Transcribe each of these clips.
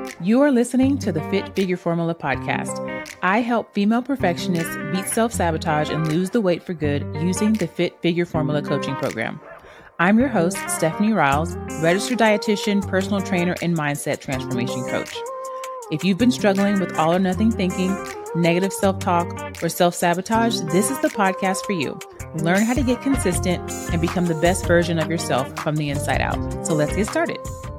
You are listening to the Fit Figure Formula podcast. I help female perfectionists beat self-sabotage and lose the weight for good using the Fit Figure Formula coaching program. I'm your host, Stephanie Riles, registered dietitian, personal trainer, and mindset transformation coach. If you've been struggling with all or nothing thinking, negative self-talk, or self-sabotage, this is the podcast for you. Learn how to get consistent and become the best version of yourself from the inside out. So let's get started.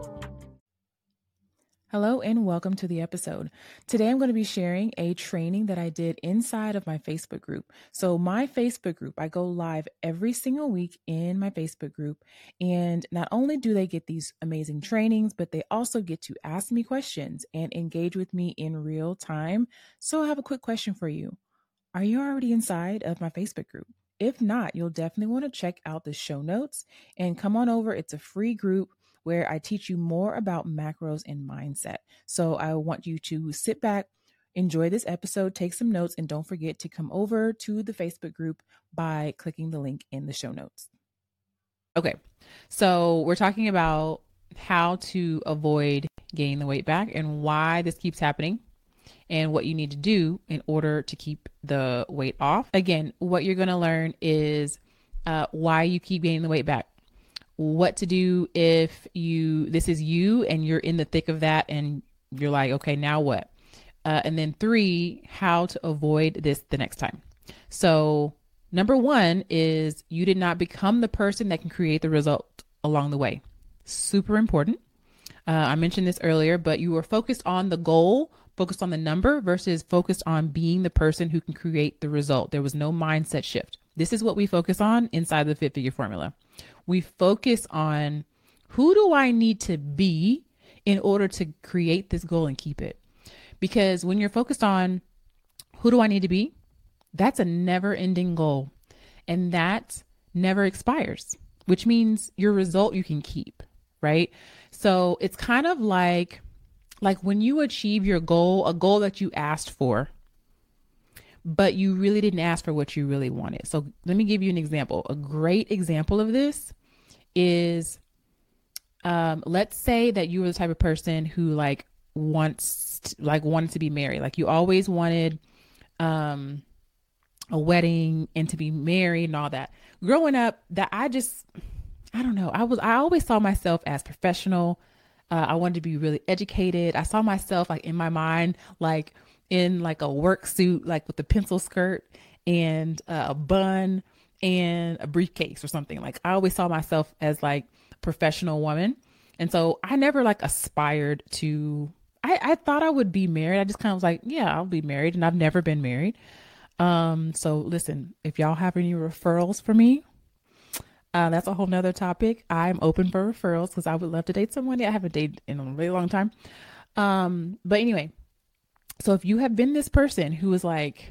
Hello and welcome to the episode. Today I'm going to be sharing a training that I did inside of my Facebook group. So my Facebook group, I go live every single week in my Facebook group. And not only do they get these amazing trainings, but they also get to ask me questions and engage with me in real time. So I have a quick question for you. Are you already inside of my Facebook group? If not, you'll definitely want to check out the show notes and come on over. It's a free group where I teach you more about macros and mindset. So I want you to sit back, enjoy this episode, take some notes, and don't forget to come over to the Facebook group by clicking the link in the show notes. Okay, so we're talking about how to avoid gaining the weight back and why this keeps happening and what you need to do in order to keep the weight off. Again, what you're going to learn is why you keep gaining the weight back. What to do if this is you and you're in the thick of that and you're like, okay, now what? And then 3, how to avoid this the next time. So number 1 is you did not become the person that can create the result along the way. Super important. I mentioned this earlier, but you were focused on the goal, focused on the number versus focused on being the person who can create the result. There was no mindset shift. This is what we focus on inside the Fit Figure Formula. We focus on who do I need to be in order to create this goal and keep it? Because when you're focused on who do I need to be, that's a never ending goal. And that never expires, which means your result you can keep, right? So it's kind of like when you achieve your goal, a goal that you asked for, but you really didn't ask for what you really wanted. So let me give you an example. A great example of this is, let's say that you were the type of person who wanted to be married. Like you always wanted, a wedding and to be married and all that. Growing up, I don't know. I always saw myself as professional. I wanted to be really educated. I saw myself in my mind, in a work suit, with a pencil skirt and a bun and a briefcase or something. I always saw myself as professional woman. And so I never aspired to, I thought I would be married. I just kind of was yeah, I'll be married. And I've never been married. So listen, if y'all have any referrals for me, that's a whole nother topic. I'm open for referrals because I would love to date somebody I haven't dated in a really long time. But anyway, so if you have been this person who is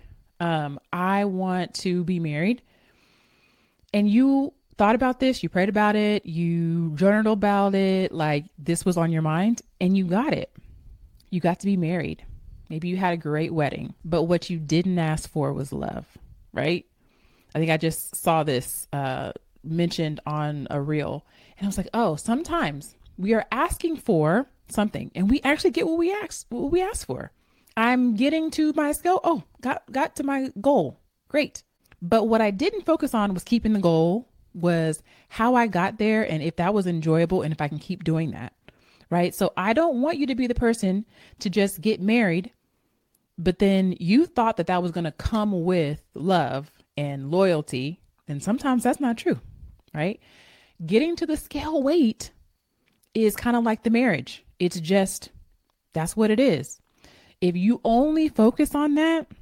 I want to be married, and you thought about this, you prayed about it, you journaled about it, this was on your mind and you got it. You got to be married. Maybe you had a great wedding, but what you didn't ask for was love, right? I think I just saw this mentioned on a reel and I was oh, sometimes we are asking for something and we actually get what we asked for. I'm getting to my goal. Oh, got to my goal. Great. But what I didn't focus on was keeping the goal, was how I got there and if that was enjoyable and if I can keep doing that, right? So I don't want you to be the person to just get married, but then you thought that was going to come with love and loyalty. And sometimes that's not true, right? Getting to the scale weight is kind of like the marriage. It's just, that's what it is. If you only focus on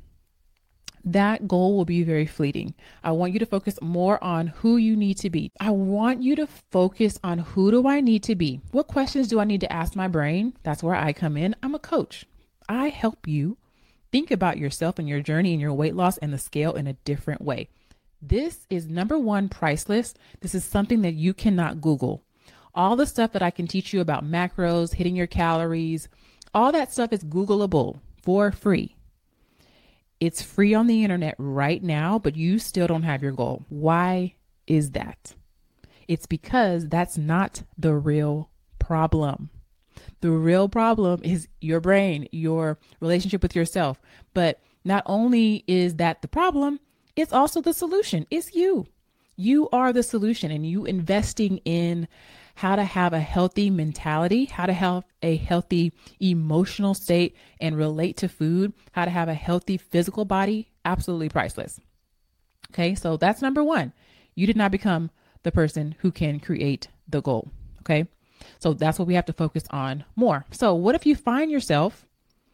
that goal will be very fleeting. I want you to focus more on who you need to be. I want you to focus on who do I need to be? What questions do I need to ask my brain? That's where I come in. I'm a coach. I help you think about yourself and your journey and your weight loss and the scale in a different way. This is number 1, priceless. This is something that you cannot Google. All the stuff that I can teach you about macros, hitting your calories, all that stuff is Googleable for free. It's free on the internet right now, but you still don't have your goal. Why is that? It's because that's not the real problem. The real problem is your brain, your relationship with yourself. But not only is that the problem, it's also the solution. It's you. You are the solution, and you investing in how to have a healthy mentality, how to have a healthy emotional state and relate to food, how to have a healthy physical body, absolutely priceless. Okay, so that's number one. You did not become the person who can create the goal. Okay, so that's what we have to focus on more. So what if you find yourself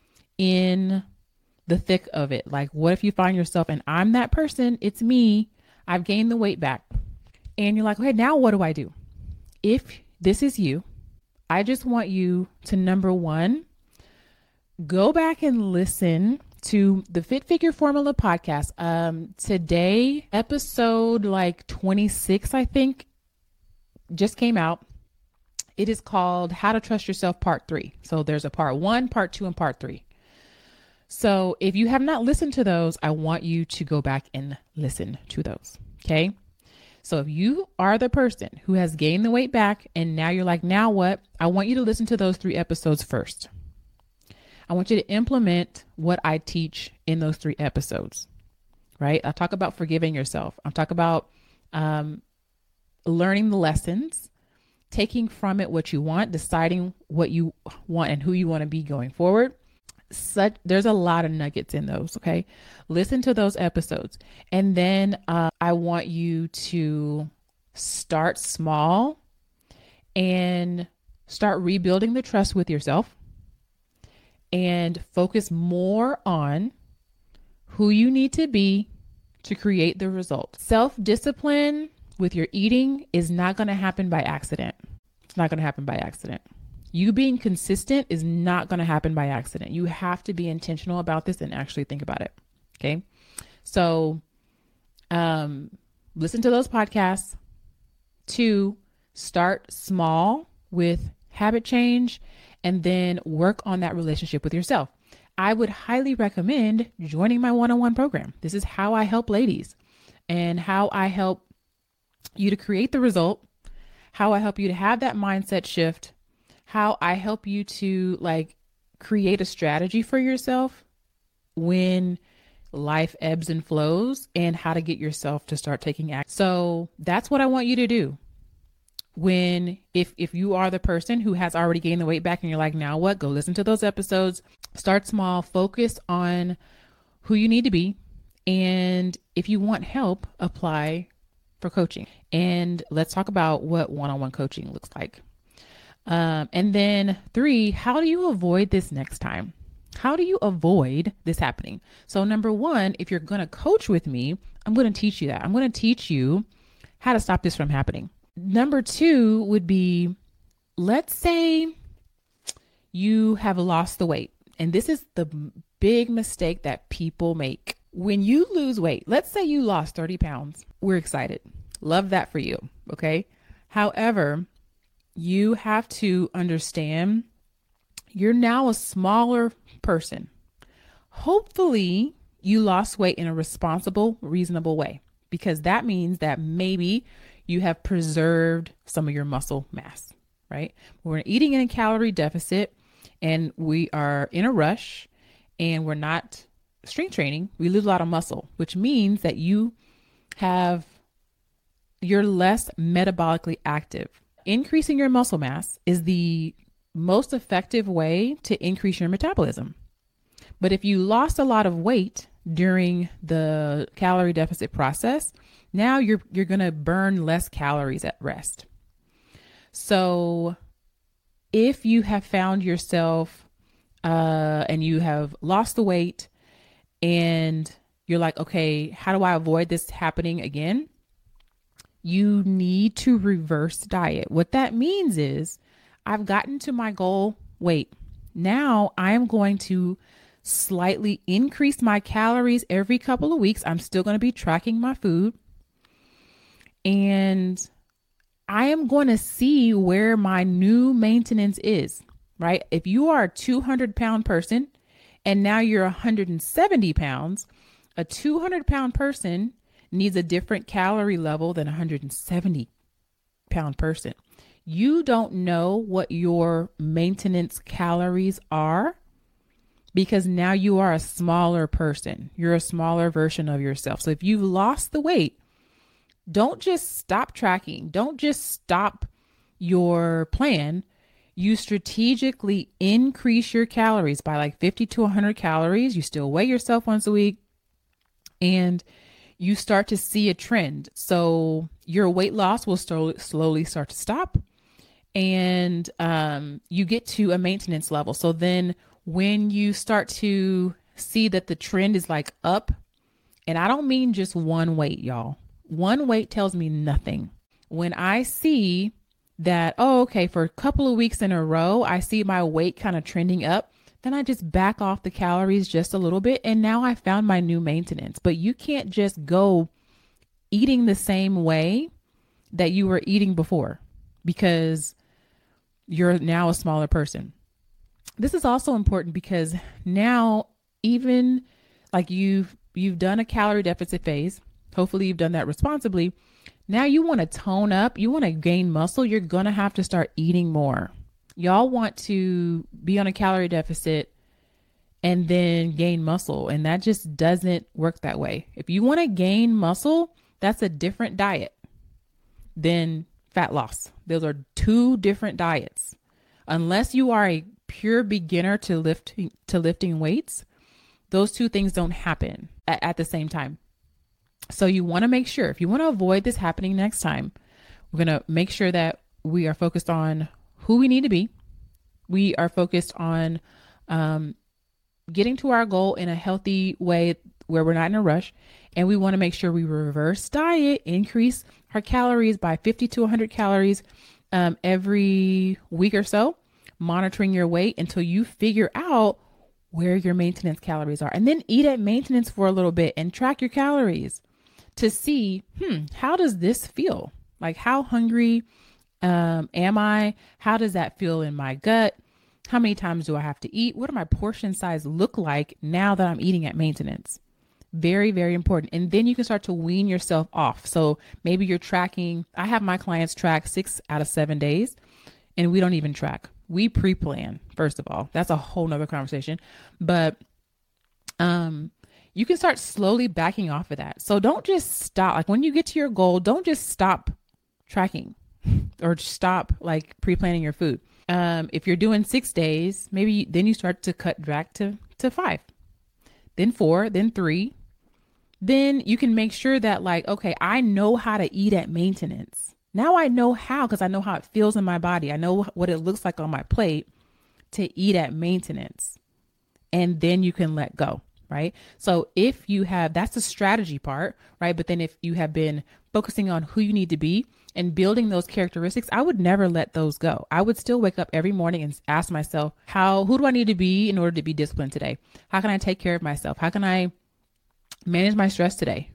in the thick of it? Like, what if you find yourself, and I'm that person, it's me, I've gained the weight back, and you're like, okay, now what do I do? If this is you, I just want you to, number one, go back and listen to the Fit Figure Formula podcast. Today, episode like 26, I think, just came out. It is called How to Trust Yourself Part 3. So there's a part 1, part 2, and part 3. So if you have not listened to those, I want you to go back and listen to those. Okay. So if you are the person who has gained the weight back and now you're like, now what? I want you to listen to those 3 episodes first. I want you to implement what I teach in those 3 episodes, right? I'll talk about forgiving yourself. I'll talk about learning the lessons, taking from it what you want, deciding what you want and who you want to be going forward. There's a lot of nuggets in those. Okay. Listen to those episodes. And then I want you to start small and start rebuilding the trust with yourself and focus more on who you need to be to create the result. Self-discipline with your eating is not going to happen by accident. It's not going to happen by accident. You being consistent is not going to happen by accident. You have to be intentional about this and actually think about it. Okay. So, listen to those podcasts. 2, start small with habit change and then work on that relationship with yourself. I would highly recommend joining my one-on-one program. This is how I help ladies and how I help you to create the result, how I help you to have that mindset shift, how I help you to like create a strategy for yourself when life ebbs and flows, and how to get yourself to start taking action. So that's what I want you to do. If you are the person who has already gained the weight back and you're like, now what? Go listen to those episodes, start small, focus on who you need to be. And if you want help, apply for coaching. And let's talk about what one-on-one coaching looks like. And then 3, how do you avoid this next time? How do you avoid this happening? So number 1, if you're going to coach with me, I'm going to teach you that. I'm going to teach you how to stop this from happening. Number 2 would be, let's say you have lost the weight. And this is the big mistake that people make. When you lose weight, let's say you lost 30 pounds. We're excited. Love that for you. Okay. However, you have to understand you're now a smaller person. Hopefully you lost weight in a responsible, reasonable way, because that means that maybe you have preserved some of your muscle mass, right? We're eating in a calorie deficit and we are in a rush and we're not strength training. We lose a lot of muscle, which means that you're less metabolically active. Increasing your muscle mass is the most effective way to increase your metabolism. But if you lost a lot of weight during the calorie deficit process, now you're going to burn less calories at rest. So if you have found yourself and you have lost the weight and you're like, okay, how do I avoid this happening again? You need to reverse diet. What that means is I've gotten to my goal weight. Now I'm going to slightly increase my calories every couple of weeks. I'm still going to be tracking my food. And I am going to see where my new maintenance is, right? If you are a 200-pound person and now you're 170 pounds, a 200-pound person needs a different calorie level than a 170-pound person. You don't know what your maintenance calories are because now you are a smaller person. You're a smaller version of yourself. So if you've lost the weight, don't just stop tracking. Don't just stop your plan. You strategically increase your calories by like 50 to 100 calories. You still weigh yourself once a week and you start to see a trend. So your weight loss will slowly start to stop and you get to a maintenance level. So then when you start to see that the trend is like up, and I don't mean just one weight, y'all. One weight tells me nothing. When I see that, oh, okay, for a couple of weeks in a row, I see my weight kind of trending up, then I just back off the calories just a little bit. And now I found my new maintenance. But you can't just go eating the same way that you were eating before because you're now a smaller person. This is also important because now even like you've done a calorie deficit phase, hopefully you've done that responsibly. Now you want to tone up, you want to gain muscle, you're going to have to start eating more. Y'all want to be on a calorie deficit and then gain muscle, and that just doesn't work that way. If you want to gain muscle, that's a different diet than fat loss. Those are two different diets. Unless you are a pure beginner to lifting weights, those two things don't happen at the same time. So you want to make sure, if you want to avoid this happening next time, we're going to make sure that we are focused on who we need to be. We are focused on getting to our goal in a healthy way where we're not in a rush. And we want to make sure we reverse diet, increase our calories by 50 to 100 calories every week or so, monitoring your weight until you figure out where your maintenance calories are. And then eat at maintenance for a little bit and track your calories to see, how does this feel? Like, how hungry am I? How does that feel in my gut? How many times do I have to eat? What do my portion size look like now that I'm eating at maintenance? Very, very important. And then you can start to wean yourself off. So maybe you're tracking. I have my clients track 6 out of 7 days and we don't even track. We pre-plan, first of all. That's a whole nother conversation. But you can start slowly backing off of that. So don't just stop. Like when you get to your goal, don't just stop tracking or stop like pre-planning your food. If you're doing 6 days, maybe then you start to cut back to 5, then 4, then 3. Then you can make sure that like, okay, I know how to eat at maintenance. Now I know how, because I know how it feels in my body. I know what it looks like on my plate to eat at maintenance. And then you can let go, right? So if you have, that's the strategy part, right? But then if you have been focusing on who you need to be and building those characteristics, I would never let those go. I would still wake up every morning and ask myself, who do I need to be in order to be disciplined today? How can I take care of myself? How can I manage my stress today?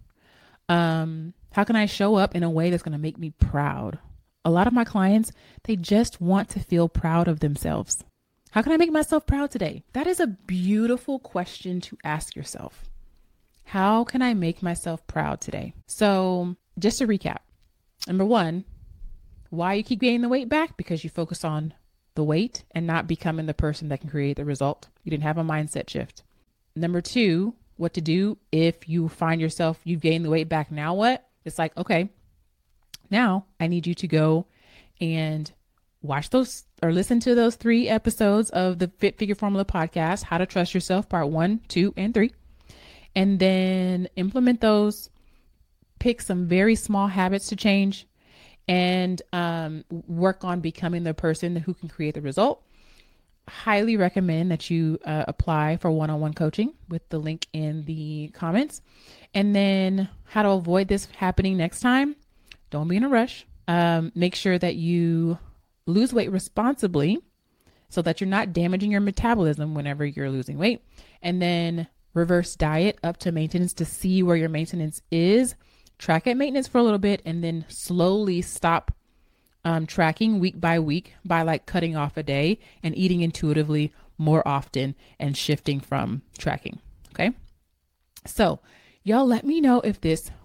How can I show up in a way that's going to make me proud? A lot of my clients, they just want to feel proud of themselves. How can I make myself proud today? That is a beautiful question to ask yourself. How can I make myself proud today? So just to recap, number 1, why you keep gaining the weight back? Because you focus on the weight and not becoming the person that can create the result. You didn't have a mindset shift. Number 2, what to do if you find yourself, you've gained the weight back. Now what? It's like, okay, now I need you to go and watch those or listen to those 3 episodes of the Fit Figure Formula podcast, How to Trust Yourself, part 1, 2, and 3. And then implement those, pick some very small habits to change, and work on becoming the person who can create the result. Highly recommend that you apply for one-on-one coaching with the link in the comments. And then how to avoid this happening next time. Don't be in a rush. Make sure that you lose weight responsibly so that you're not damaging your metabolism whenever you're losing weight. And then reverse diet up to maintenance to see where your maintenance is. Track at maintenance for a little bit and then slowly stop tracking week by week by like cutting off a day and eating intuitively more often and shifting from tracking. Okay. So y'all let me know if this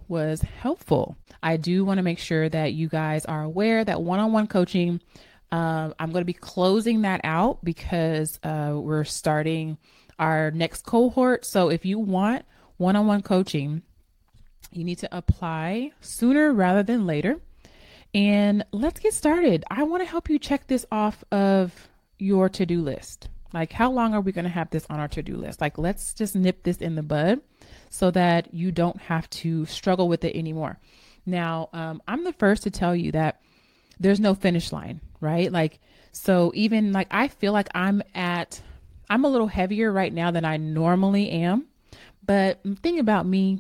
was helpful. I do want to make sure that you guys are aware that one-on-one coaching, I'm going to be closing that out because we're starting our next cohort. So if you want one-on-one coaching, you need to apply sooner rather than later. And let's get started. I want to help you check this off of your to-do list. Like, how long are we going to have this on our to-do list? Like, let's just nip this in the bud so that you don't have to struggle with it anymore. Now, I'm the first to tell you that there's no finish line, right? Like, so even like, I feel like I'm a little heavier right now than I normally am. But the thing about me,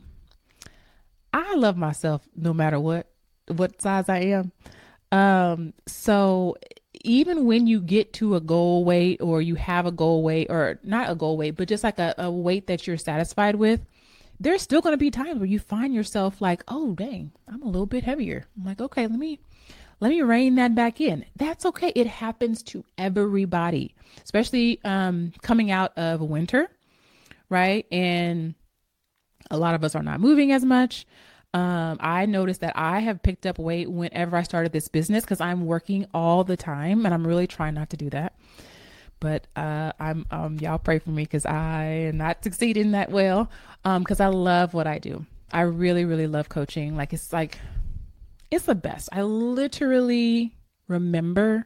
I love myself no matter what size I am. So even when you get to a goal weight, or you have a goal weight, or not a goal weight, but just like a weight that you're satisfied with, there's still going to be times where you find yourself like, oh, dang, I'm a little bit heavier. I'm like, okay, let me rein that back in. That's okay. It happens to everybody, especially coming out of winter, right? And a lot of us are not moving as much. I noticed that I have picked up weight whenever I started this business because I'm working all the time, and I'm really trying not to do that. But y'all pray for me because I am not succeeding that well because I love what I do. I really, really love coaching. It's the best. I literally remember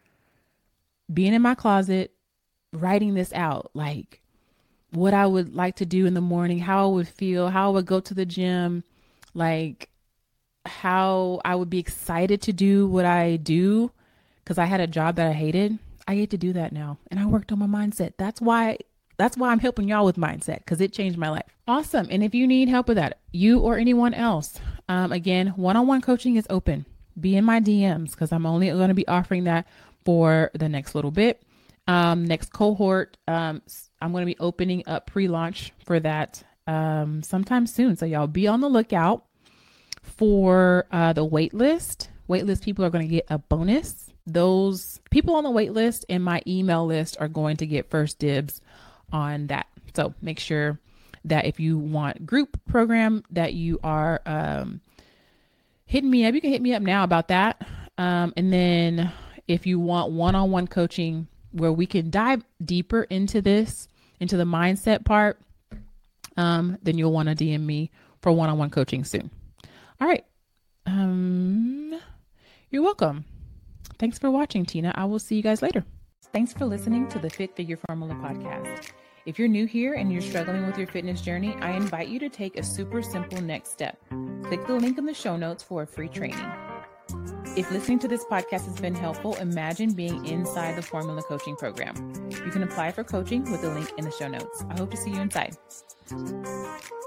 being in my closet, writing this out, like what I would like to do in the morning, how I would feel, how I would go to the gym, like how I would be excited to do what I do because I had a job that I hated. I get to do that now. And I worked on my mindset. That's why I'm helping y'all with mindset, because it changed my life. Awesome. And if you need help with that, you or anyone else, again, one-on-one coaching is open. Be in my DMs because I'm only going to be offering that for the next little bit. Next cohort, I'm going to be opening up pre-launch for that sometime soon. So y'all be on the lookout for the wait list. Waitlist people are going to get a bonus. Those people on the wait list and my email list are going to get first dibs on that. So make sure that if you want group program that you are hitting me up, you can hit me up now about that. And then if you want one-on-one coaching where we can dive deeper into this, into the mindset part, then you'll want to DM me for one-on-one coaching soon. All right. You're welcome. Thanks for watching, Tina. I will see you guys later. Thanks for listening to the Fit Figure Formula podcast. If you're new here and you're struggling with your fitness journey, I invite you to take a super simple next step. Click the link in the show notes for a free training. If listening to this podcast has been helpful, imagine being inside the Formula Coaching Program. You can apply for coaching with the link in the show notes. I hope to see you inside.